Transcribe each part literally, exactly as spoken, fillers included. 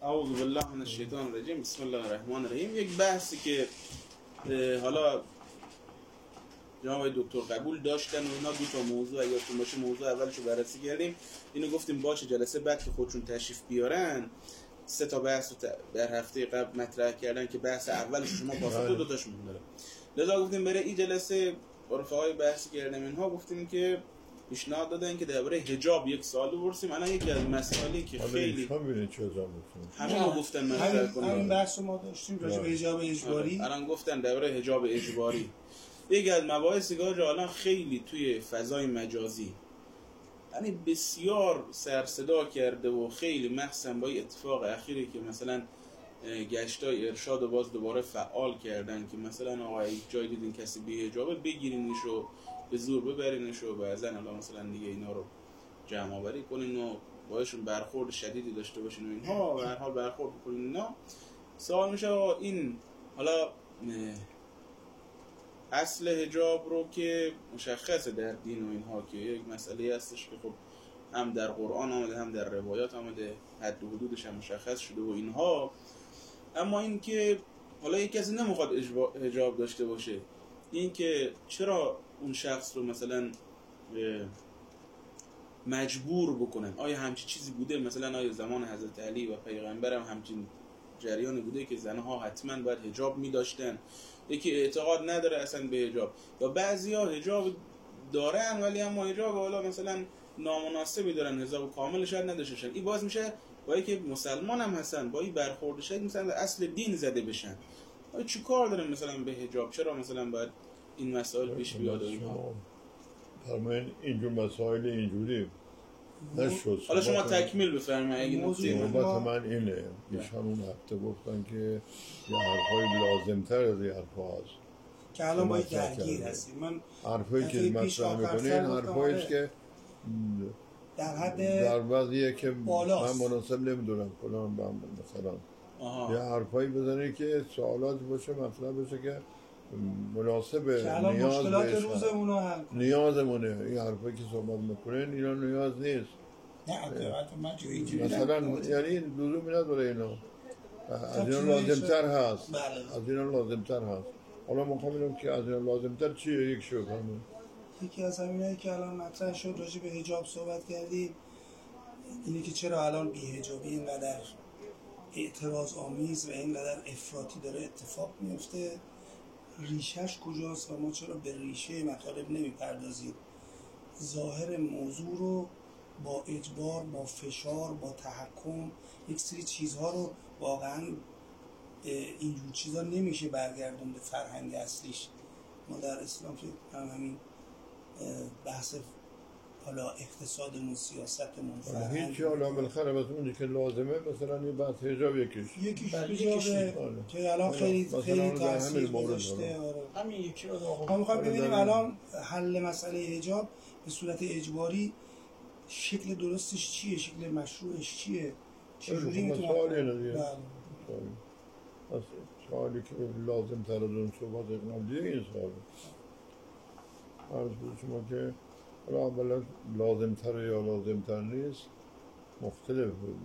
اعوذ بالله من الشیطان الرجیم. بسم الله الرحمن الرحیم. یک بحثی که حالا جناب دکتر قبول داشتن و اینا، دو تا موضوع یادتون باشه. موضوع اولشو بررسی کردیم، اینو گفتیم باشه جلسه بعد که خودشون تشریف بیارن سه تا بحث رو در هفته قبل مطرح کردن که بحث اولش شما پاسخ دو تاشون داره. لذا گفتیم برای این جلسه رفقای بحث کردیم اینها گفتیم که پیشنهاد دادن که درباره حجاب یک سوال بپرسیم. الان یکی از مسائلی که خیلی همین چه زمان گفتن همین رو گفتن مطرح کنیم. همین بحث ما داشتیم راجع به حجاب اجباری. الان گفتن درباره حجاب اجباری یکی از مباحثی که الان خیلی توی فضای مجازی یعنی بسیار سر صدا کرده و خیلی مخصوصا با این اتفاق اخیری که مثلا گشتای ارشاد و باز دوباره فعال کردن که مثلا آقا یک جای دیدین کسی بی حجابه بگیرینش و به زور ببرینش و بعضن الان مثلا دیگه اینا رو جمع آوری کنین و باشون برخورد شدیدی داشته باشین و اینها و هر حال برخورد بکنین اینا. سوال میشه این حالا اصل حجاب رو که مشخصه در دین و اینها که یک مسئله هستش که خب هم در قرآن آمده هم در روایات آمده، حد و حدودش هم مشخص شده و اینها. اما این که حالا یک کسی نمیخواد حجاب داشته باشه، این که چرا اون شخص رو مثلا مجبور بکنن؟ آیا همچین چیزی بوده؟ مثلا آیا زمان حضرت علی و پیغمبر هم همچین جریانی بوده که زنها حتما باید حجاب می داشتن؟ یکی اعتقاد نداره اصلا به حجاب، یا بعضیا حجاب دارن ولی اما حجاب حالا مثلا نامناسبی دارن، حجاب کامل شاید نداشتن. این باز میشه با اینکه مسلمان هم هستن با این برخورد شاید مثلا اصل دین زده بشن. آیا چی کار دارن مثلا به حجاب؟ چرا مثلا باید این مسائل پیش بیاد و اینها؟ فرمایین اینجور مسائل اینجوری نشد. حالا شما تکمیل بفرمایید اگه نکته نوبت من اینه. ایشان اون هفته گفتن که یه حرفای لازمتر از یه حرفا هست که الان باید درگیر هستیم. من حرفایی که مطرح میکنین حرفاییست که در حد در وضعیه که بالاست. من مناسب نمیدونم فلان مثلا آها. یه حرفایی بزنی که سوالاتی باشه مطلب باشه که مناسب که الان نیاز مشکلات بهش روزمون رو حل کنه. نیازمونه. این حرفایی که صحبت میکنین اینا نیاز نیست. نه البته من جوری جوری مثلا یعنی لزومی نداره اینا. از اینا لازمتر هست. بله. از اینا لازمتر هست. حالا میخوام ببینم که از اینا لازمتر چیه؟ یک شو کنم. یکی از همینایی که الان مطرح شد راجع به حجاب صحبت کردیم اینه که چرا الان بی‌حجابی اینقدر اعتراض آمیز و اینقدر افراطی داره اتفاق میفته، ریشهش کجاست و ما چرا به ریشه مطالب نمیپردازیم؟ ظاهر موضوع رو با اجبار، با فشار، با تحکم، یک سری چیزها رو واقعا اینجور چیزا نمیشه برگردون به فرهنگ اصلیش. ما در اسلام فکر کنم همین بحث حالا اقتصادمون، سیاستمون، فرهنگ هیچ حالا بالاخره از اونی که لازمه مثلا یه بحث حجاب یکیش یکیش حجابه که الان خیلی خیلی تاثیر گذاشته. همین یکی رو ما میخوایم ببینیم الان حل مسئله حجاب به صورت اجباری شکل درستش چیه، شکل مشروعش چیه، چجوری میتونه بله سوالی که لازم تر از اون صحبت قبلیه این سوال عرض بود شما که حالا اولا لازم تر یا لازم تر نیست مختلف بود.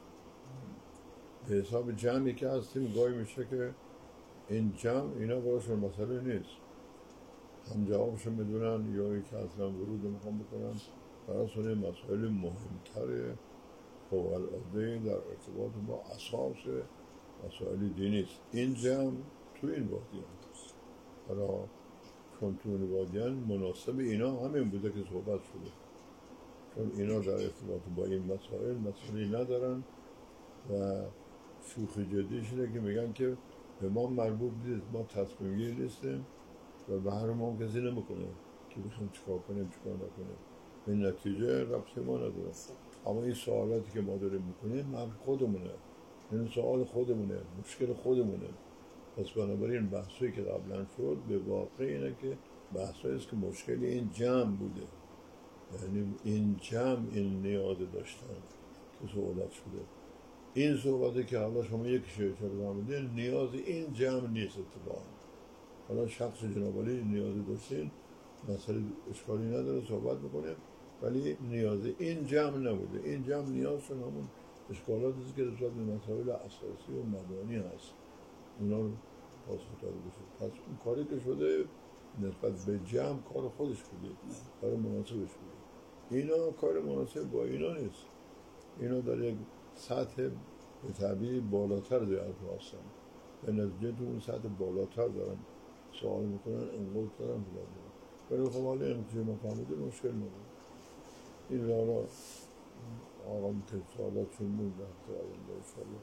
به حساب جمعی که هستیم گاهی میشه که این جمع اینا براشون مسئله نیست، هم جوابشون میدونن یا ای که اصلا ورود میخوام بکنن براشون این مسئله مهمتره فوق العاده در ارتباط با اساس مسائل دینی است. این جمع تو این وادیان است. حالا چون تو این وادیان مناسب اینا همین بوده که صحبت شده، چون اینا در ارتباط با این مسائل مسئله ندارن و شوخی جدیش اینه که میگن که به ما مربوط نیست، ما تصمیم گیر نیستیم و به هر ما کسی نمیکنه که بخوایم چیکار کنیم چیکار نکنیم، به نتیجه ربطی ما نداره. اما این سوالاتی که ما داریم میکنیم مرد خودمونه، این سوال خودمونه، مشکل خودمونه. پس بنابراین بحثایی که قبلا شد به واقع اینه که بحثایی است که مشکل این جمع بوده، یعنی این جمع این نیاز داشتن که صحبت شده. این صحبتی که حالا شما یک شیعه چرا بودین نیاز این جمع نیست اتفاقا. حالا شخص جناب علی نیازی داشتین مسئله اشکالی نداره صحبت بکنیم، ولی نیاز این جمع نبوده. این جمع نیازشون همون اشکالاتی است که نسبت به مسائل اساسی و مبانی هست اونا رو پاسخ داده بشه. پس اون کاری که شده نسبت به جمع کار خودش بوده، کار مناسبش بوده. اینا کار مناسب با اینا نیست. اینا در یک سطح به طبیعی بالاتر دارن هستن، به نتیجه تو اون سطح بالاتر دارن سوال میکنن، انقلب دارن بودن. ولی خب حالا این که ما فهمیده مشکل نداره. این را آقام که سوالات چون بود رفته آینده انشاءالله.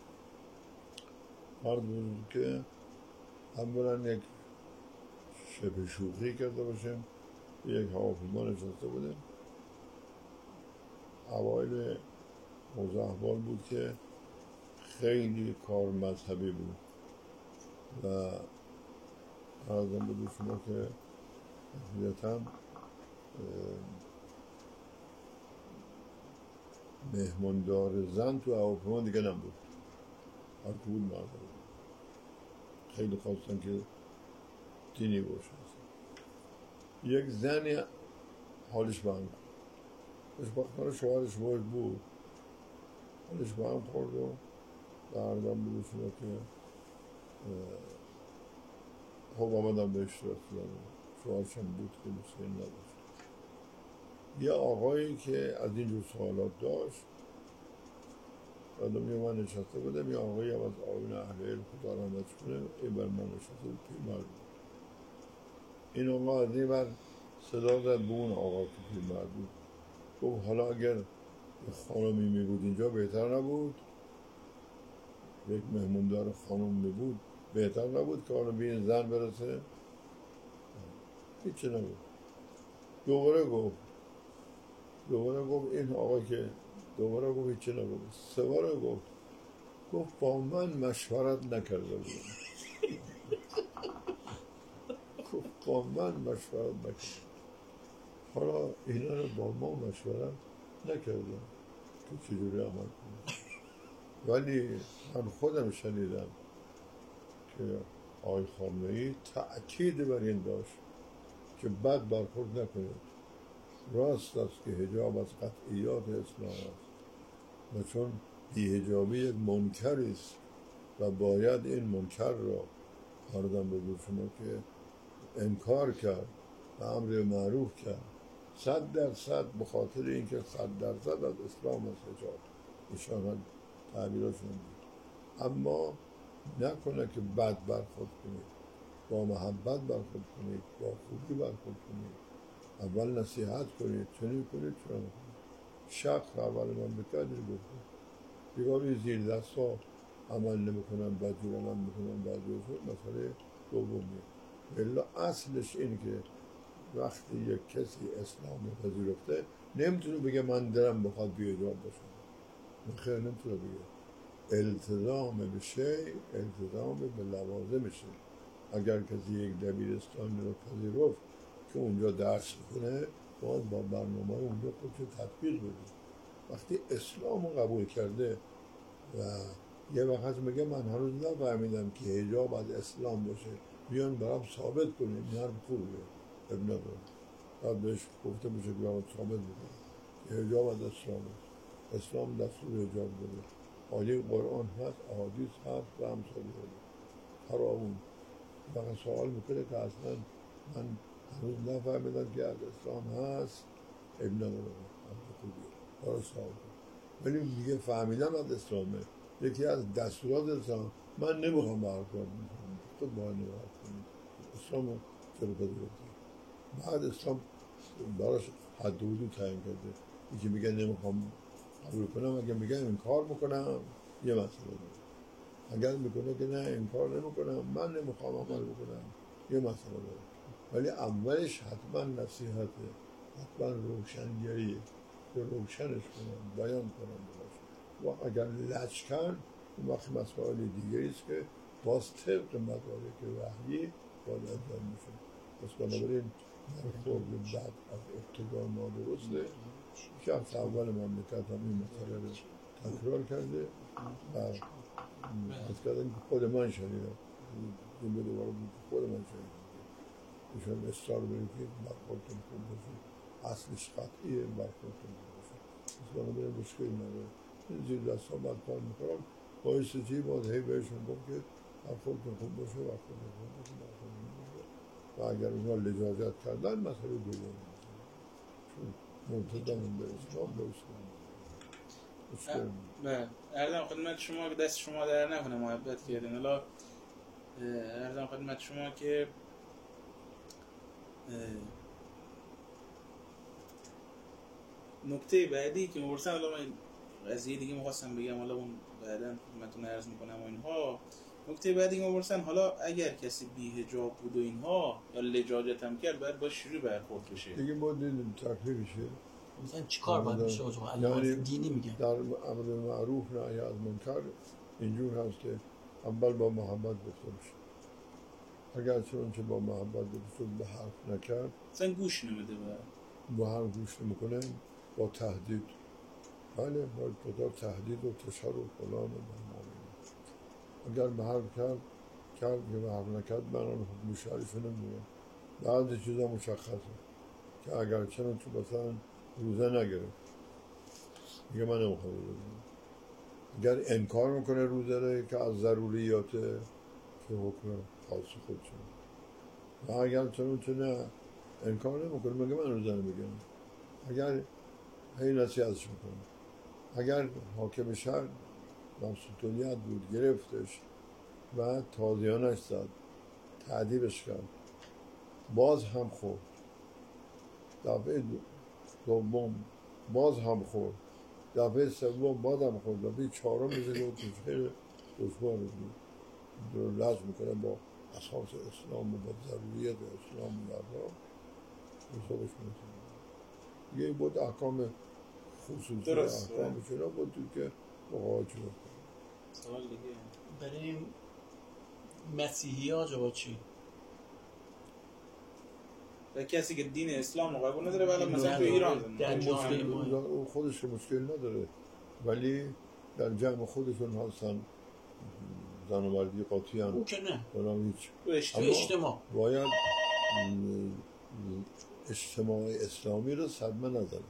عرض بود که اولا یک شبه شوخی کرده باشیم، یک هواپیما نشسته بودیم. اوایل موضوع احوال بود که خیلی کار مذهبی بود و عرضم بود شما که حقیقتا مهماندار زن تو هواپیما دیگه نبود، هر که بود مرد بود. خیلی خواستن که دینی باشه. یک زنی حالش به هم خورد، خوشبختانه شوهرش باید بود، حالش به هم خورد و عرضم بود شما که خب آمدم به اشتراک دادم، شوهرش هم بود که مسئله نداشت. یه آقایی که از اینجور سوالات داشت آدمی من نشسته بودم، یه آقایی هم از آقایون اهل علم خدا رحمتش کنه ای بر من نشسته بود، پیرمرد بود. این آقا از این بر صدا زد به اون آقا که پیرمرد بود، گفت حالا اگر خانمی می بود اینجا بهتر نبود؟ یک مهموندار خانم می بود بهتر نبود که حالا به این زن برسه؟ هیچی نبود. دوباره گفت دوباره گفت این آقا که دوباره گفت هیچی نگفت. سه باره گفت گفت با من مشورت نکرده بود. گفت با من مشورت نکرده. حالا اینا رو با ما مشورت نکردم که چجوری عمل کنم. ولی من خودم شنیدم که آقای خامنه‌ای تأکید بر این داشت که بد برخورد نکنید. راست است که حجاب از قطعیات اسلام است و چون بی‌حجابی یک منکری است و باید این منکر را عرضم به شما که انکار کرد و امر معروف کرد، صد درصد به خاطر اینکه صد درصد از اسلام است حجاب. ایشان هم تعبیرشون بود. اما نکنه که بد برخورد کنید، با محبت برخورد کنید، با خوبی برخورد کنید، اول نصیحت کنید، چنین کنید چنین کنید. شخص اول من بکرد گفتم دیگه زیر دست ها عمل نمی کنم، بدجور عمل می کنم، بدجور شد مسئله دومیه. بلا اصلش این که وقتی یک کسی اسلام رو پذیرفته نمیتونه بگه من درم بخواد بی‌حجاب باشم. خیر نمیتونه بگه. التزام به شیء التزام به لوازمشه. اگر کسی یک دبیرستانی رو پذیرفت که اونجا درس کنه باید با برنامه اونجا خودشو تطبیق بده. وقتی اسلام رو قبول کرده و یه وقت میگه من هنوز نفهمیدم که حجاب از اسلام باشه، بیان برام ثابت کنید، این حرف خوبیه، ابن نداره. بعد بهش گفته بشه که برام ثابت بکنه که حجاب از اسلام است. اسلام دستور حجاب داره، آیه قرآن هست، احادیث هست و همسال داره. فراوون فقط سوال میکنه که اصلا من هنوز نفهمیدم که از اسلام هست، ابن نداره، حرف خوبیه، برای سوال کنه. ولی میگه فهمیدم از اسلامه، یکی از دستورات اسلام، من نمیخوام به حرف کنم، خود باید نمیخوام کنید اسلام رو چرا پذیرفتی؟ بعد اسلام براش حد و حدود تعیین کرده. یکی میگه نمیخوام قبول کنم، اگه میگه انکار میکنم یه مسئله داره. اگر میکنه که نه انکار نمیکنم، من نمیخوام عمل بکنم، یه مسئله داره. ولی اولش حتما نصیحته، حتما روشنگریه که روشنش کنم، بیان کنم براش. و اگر لج کرد اون وقت مسائل دیگری است که باز طبق مدارک وحیی باید انجام میشه. پس بنابراین برخورد بد از ابتدا نادرسته. شخص اول مملکت هم این مسئله رو تکرار کرده و از کردن که خود من شنیدم این به دوباره بود که خود من شنیدم ایشان اصرار برید که برخوردتون خوب باشه، اصلش قطعیه برخوردتون خوب باشه. پس بنابراین مشکل نداره. زیر دست ها بعد کار میکنم باعث چی باید هی بهشون گفت که خودتون خوب باشه و خودتون خوب باشه و خودتون باشه و اگر اونا لجاجت کردن مسئله دوم چون مرتدمون به اسلام به اسلام بله ارزم خدمت شما که دست شما در نکنه محبت کردین. حالا ارزم خدمت شما که نکته بعدی که مورسن، حالا من قضیه دیگه میخواستم بگم حالا اون بعدا خدمتتون عرض میکنم و اینها. نکته بعدی که مورسن حالا اگر کسی بی حجاب بود و اینها یا لجاجت هم کرد باید با شروع برخورد بشه دیگه باید دیدیم تکلیفشه مثلا چیکار باید بشه آقا؟ یعنی دینی میگن در امر معروف نهی از منکر اینجور هست که اول با محبت گفته بشه. اگر چنانچه با محبت گفته به حرف نکرد مثلا گوش نمیده با حرف گوش نمیکنه با تهدید بله باید قدر تهدید و فشار و فلان و اگر به حرف کرد کرد که به حرف نکرد من آن حکم شرعیشو نمیگم. بعضی چیزا مشخصه که اگر چنانچه مثلا روزه نگرفت میگه من نمیخوام روزه بگیرم. اگر انکار میکنه روزه رو که از ضروریاته که حکم خاص خودشون و اگر چنانچه نه انکار نمیکنه میگه من روزه نمیگیرم. اگر هی نصیحتش میکنه اگر حاکم شهر مبسوطیت بود گرفتش و تازیانش زد تعدیبش کرد باز هم خورد دفعه دوم باز هم خورد دفعه سوم باز هم خورد دفعه چهارم میشه گفت خیلی دشوار بود لازم میکنه با اساس اسلام و با ضروریت اسلام و مردم حسابش میکنه یه بود احکام خصوصی احکام چرا بود که مقاعد شد. سوال دیگه برای این مسیحی ها جواب چی؟ و کسی که دین اسلام رو قبول نداره ولی مثلا تو ایران در جامعه ما او خودش مشکل نداره ولی در جمع خودشون هستن زن و مردی قاطی هم او که نه بنام هیچ تو اجتماع باید اجتماع اسلامی رو صدمه نزنه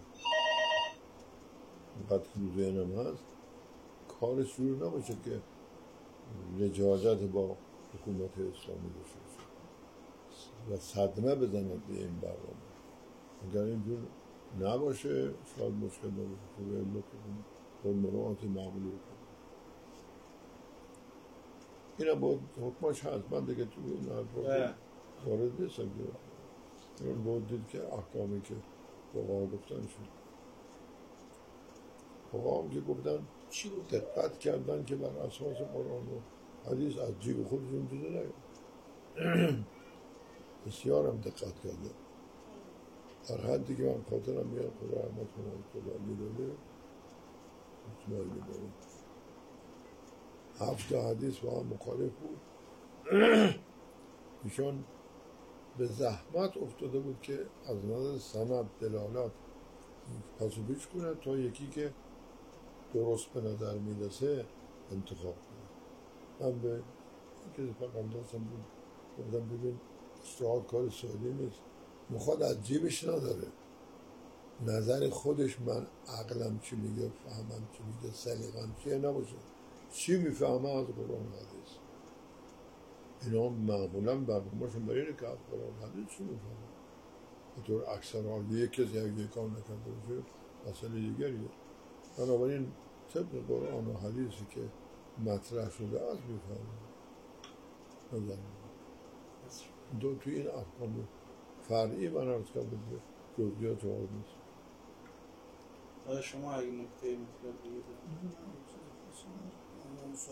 وقتی که ذهنم هست کارش جور نباشه که لجاجت با حکومت اسلامی داشته و صدمه بزنه به این برنامه. اگر اینجور نباشه شاید مشکل نباشه که به این بکنیم با مراعات معمولی بکنیم. این هم باید حکماش هست من دیگه تو این حرف وارد نیستم که این باید دید که احکامی که فقها گفتن شد فقها هم که گفتن دقت کردن که بر اساس قرآن و حدیث از جیب خودشون چیزی نگه بسیار هم دقت کرده در حدی که من خاطرم میاد خدا رحمت کنه خدا میدونه اسماعیلی داره هفت حدیث با هم مخالف بود ایشان به زحمت افتاده بود که از نظر سند دلالت پس و پیش کنه تا یکی که درست به نظر میرسه انتخاب کنه. من به یکی فقط دستم بود گفتم ببین اجتهاد کار ساده نیست میخواد از جیبش نداره نظر خودش من عقلم چی میگه فهمم چی میگه سلیقم چیه نباشه چی میفهمه از قرآن حدیث اینا معمولا برنامه‌شون برای اینه که از قرآن حدیث چی میفهمه به طور اکثر حال یک کسی اگه کار نکرده باشه مسئله دیگریه بنابراین طبق قرآن و حدیثی که مطرح شده از میفهمه نظر دو توی این احکام فرعی من عرض کرده به جزئیات وارد نیست. شما اگه نکته مطلب دیگه